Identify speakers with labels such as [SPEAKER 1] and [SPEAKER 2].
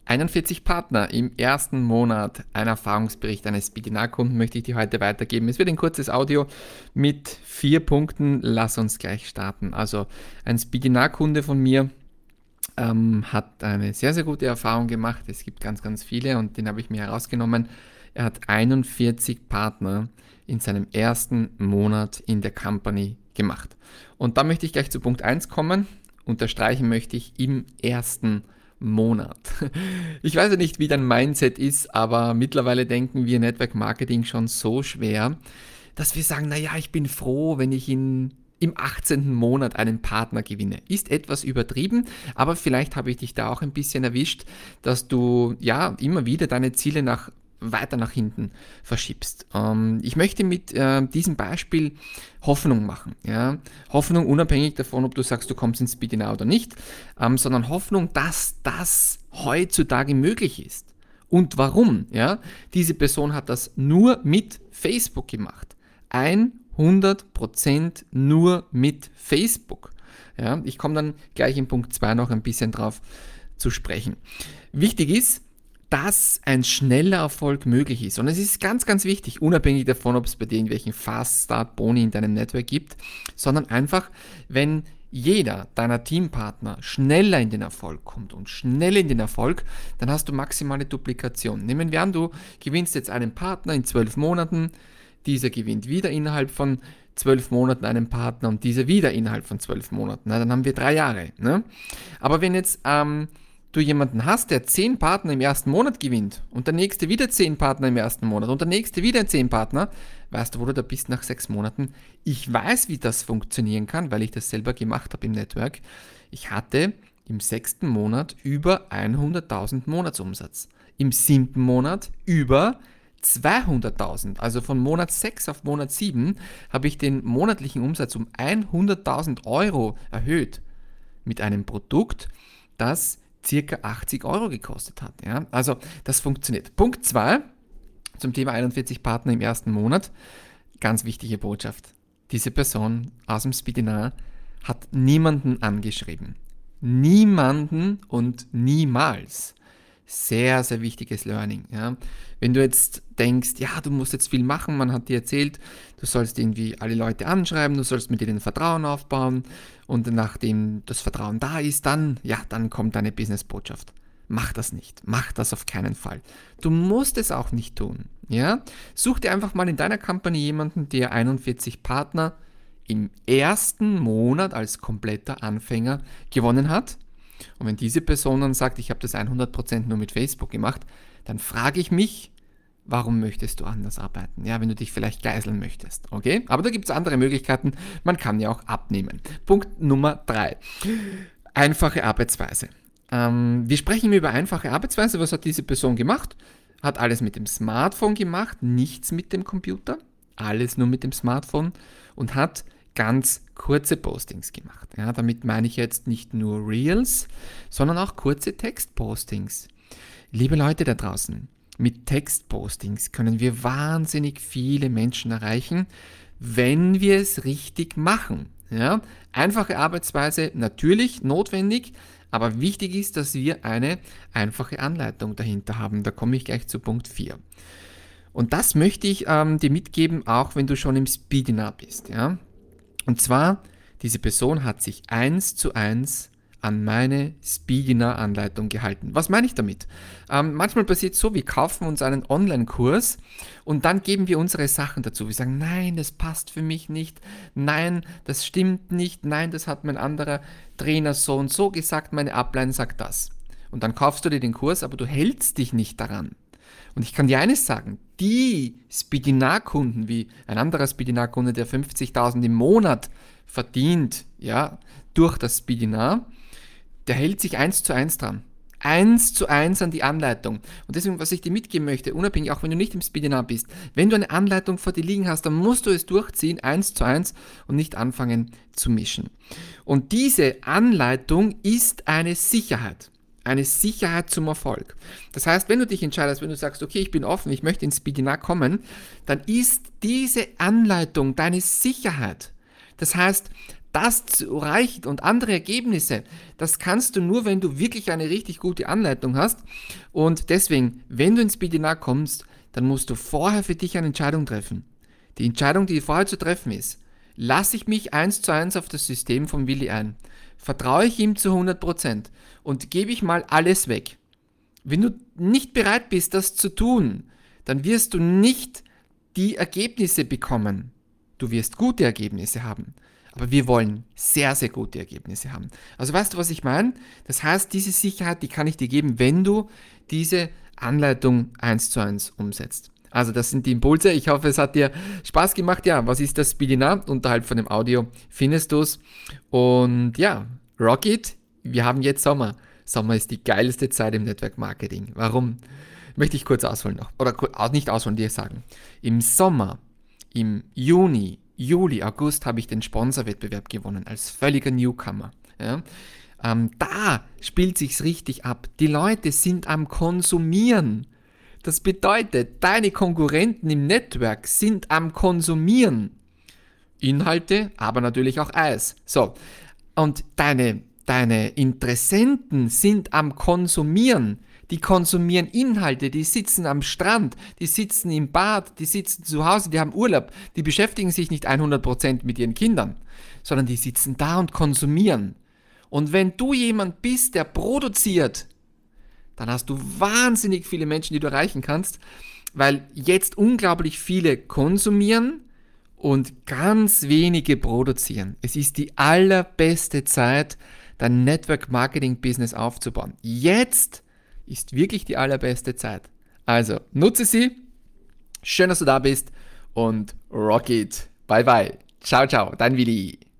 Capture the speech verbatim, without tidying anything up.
[SPEAKER 1] einundvierzig Partner im ersten Monat, ein Erfahrungsbericht eines Speedinar-Kunden möchte ich dir heute weitergeben. Es wird ein kurzes Audio mit vier Punkten. Lass uns gleich starten. Also ein Speedinar-Kunde von mir ähm, hat eine sehr, sehr gute Erfahrung gemacht. Es gibt ganz, ganz viele und den habe ich mir herausgenommen. Er hat einundvierzig Partner in seinem ersten Monat in der Company gemacht. Und da möchte ich gleich zu Punkt eins kommen. Unterstreichen möchte ich im ersten Monat. Ich weiß ja nicht, wie dein Mindset ist, aber mittlerweile denken wir Network Marketing schon so schwer, dass wir sagen, naja, ich bin froh, wenn ich in, im achtzehnten Monat einen Partner gewinne. Ist etwas übertrieben, aber vielleicht habe ich dich da auch ein bisschen erwischt, dass du ja immer wieder deine Ziele nach weiter nach hinten verschiebst. Ähm, ich möchte mit äh, diesem Beispiel Hoffnung machen. Ja? Hoffnung unabhängig davon, ob du sagst, du kommst ins Speedinar oder nicht, ähm, sondern Hoffnung, dass das heutzutage möglich ist. Und warum? Ja? Diese Person hat das nur mit Facebook gemacht. hundert Prozent nur mit Facebook. Ja? Ich komme dann gleich in Punkt zwei noch ein bisschen drauf zu sprechen. Wichtig ist, dass ein schneller Erfolg möglich ist. Und es ist ganz, ganz wichtig, unabhängig davon, ob es bei dir irgendwelchen Fast-Start-Boni in deinem Network gibt, sondern einfach, wenn jeder deiner Teampartner schneller in den Erfolg kommt und schnell in den Erfolg, dann hast du maximale Duplikation. Nehmen wir an, du gewinnst jetzt einen Partner in zwölf Monaten, dieser gewinnt wieder innerhalb von zwölf Monaten einen Partner und dieser wieder innerhalb von zwölf Monaten. Na, dann haben wir drei Jahre. Ne? Aber wenn jetzt ähm, du jemanden hast, der zehn Partner im ersten Monat gewinnt und der nächste wieder zehn Partner im ersten Monat und der nächste wieder zehn Partner, weißt du, wo du da bist nach sechs Monaten? Ich weiß, wie das funktionieren kann, weil ich das selber gemacht habe im Network. Ich hatte im sechsten Monat über hunderttausend Monatsumsatz. Im siebten Monat über zweihunderttausend. Also von Monat sechs auf Monat sieben habe ich den monatlichen Umsatz um hunderttausend Euro erhöht. Mit einem Produkt, das circa achtzig Euro gekostet hat. Ja? Also das funktioniert. Punkt zwei zum Thema einundvierzig Partner im ersten Monat. Ganz wichtige Botschaft. Diese Person aus dem Speedinar hat niemanden angeschrieben. Niemanden und niemals. Sehr, sehr wichtiges Learning. Ja? Wenn du jetzt denkst, ja, du musst jetzt viel machen, man hat dir erzählt, du sollst irgendwie alle Leute anschreiben, du sollst mit ihnen Vertrauen aufbauen und nachdem das Vertrauen da ist, dann, ja, dann kommt deine Business-Botschaft. Mach das nicht. Mach das auf keinen Fall. Du musst es auch nicht tun. Ja? Such dir einfach mal in deiner Company jemanden, der einundvierzig Partner im ersten Monat als kompletter Anfänger gewonnen hat. Und wenn diese Person dann sagt, ich habe das hundert Prozent nur mit Facebook gemacht, dann frage ich mich, warum möchtest du anders arbeiten? Ja, wenn du dich vielleicht geiseln möchtest, okay? Aber da gibt es andere Möglichkeiten, man kann ja auch abnehmen. Punkt Nummer drei, einfache Arbeitsweise. Ähm, wir sprechen über einfache Arbeitsweise. Was hat diese Person gemacht? Hat alles mit dem Smartphone gemacht, nichts mit dem Computer, alles nur mit dem Smartphone und hat ganz kurze Postings gemacht. Ja, damit meine ich jetzt nicht nur Reels, sondern auch kurze Textpostings. Liebe Leute da draußen, mit Textpostings können wir wahnsinnig viele Menschen erreichen, wenn wir es richtig machen. Ja, einfache Arbeitsweise natürlich notwendig, aber wichtig ist, dass wir eine einfache Anleitung dahinter haben. Da komme ich gleich zu Punkt vier. Und das möchte ich ähm, dir mitgeben, auch wenn du schon im Speedinar bist. Ja? Und zwar, diese Person hat sich eins zu eins an meine Speedinar-Anleitung gehalten. Was meine ich damit? Ähm, manchmal passiert es so, wir kaufen uns einen Online-Kurs und dann geben wir unsere Sachen dazu. Wir sagen, nein, das passt für mich nicht, nein, das stimmt nicht, nein, das hat mein anderer Trainer so und so gesagt, meine Upline sagt das. Und dann kaufst du dir den Kurs, aber du hältst dich nicht daran. Und ich kann dir eines sagen, die Speedinar-Kunden, wie ein anderer Speedinar-Kunde, der fünfzigtausend im Monat verdient, ja, durch das Speedinar, der hält sich eins zu eins dran. Eins zu eins an die Anleitung. Und deswegen, was ich dir mitgeben möchte, unabhängig, auch wenn du nicht im Speedinar bist, wenn du eine Anleitung vor dir liegen hast, dann musst du es durchziehen, eins zu eins und nicht anfangen zu mischen. Und diese Anleitung ist eine Sicherheit. Eine Sicherheit zum Erfolg. Das heißt, wenn du dich entscheidest, wenn du sagst, okay, ich bin offen, ich möchte ins Speedinar kommen, dann ist diese Anleitung deine Sicherheit. Das heißt, das zu erreichen und andere Ergebnisse, das kannst du nur, wenn du wirklich eine richtig gute Anleitung hast. Und deswegen, wenn du ins Webinar kommst, dann musst du vorher für dich eine Entscheidung treffen. Die Entscheidung, die vorher zu treffen ist: Lasse ich mich eins zu eins auf das System von Willi ein? Vertraue ich ihm zu hundert Prozent und gebe ich mal alles weg? Wenn du nicht bereit bist, das zu tun, dann wirst du nicht die Ergebnisse bekommen. Du wirst gute Ergebnisse haben, aber wir wollen sehr, sehr gute Ergebnisse haben. Also weißt du, was ich meine? Das heißt, diese Sicherheit, die kann ich dir geben, wenn du diese Anleitung eins zu eins umsetzt. Also das sind die Impulse. Ich hoffe, es hat dir Spaß gemacht. Ja, was ist das Webinar? Unterhalb von dem Audio findest du es. Und ja, rock it. Wir haben jetzt Sommer. Sommer ist die geilste Zeit im Network Marketing. Warum? Möchte ich kurz ausholen noch. Oder nicht ausholen, dir sagen. Im Sommer, im Juni, Juli, August habe ich den Sponsorwettbewerb gewonnen als völliger Newcomer. Ja. Ähm, da spielt sich's richtig ab. Die Leute sind am Konsumieren. Das bedeutet, deine Konkurrenten im Network sind am Konsumieren. Inhalte, aber natürlich auch Eis. So, und deine, deine Interessenten sind am Konsumieren. Die konsumieren Inhalte, die sitzen am Strand, die sitzen im Bad, die sitzen zu Hause, die haben Urlaub, die beschäftigen sich nicht hundert Prozent mit ihren Kindern, sondern die sitzen da und konsumieren. Und wenn du jemand bist, der produziert, dann hast du wahnsinnig viele Menschen, die du erreichen kannst, weil jetzt unglaublich viele konsumieren und ganz wenige produzieren. Es ist die allerbeste Zeit, dein Network Marketing Business aufzubauen. Jetzt ist wirklich die allerbeste Zeit. Also nutze sie. Schön, dass du da bist und rock it. Bye bye. Ciao, ciao. Dein Willi.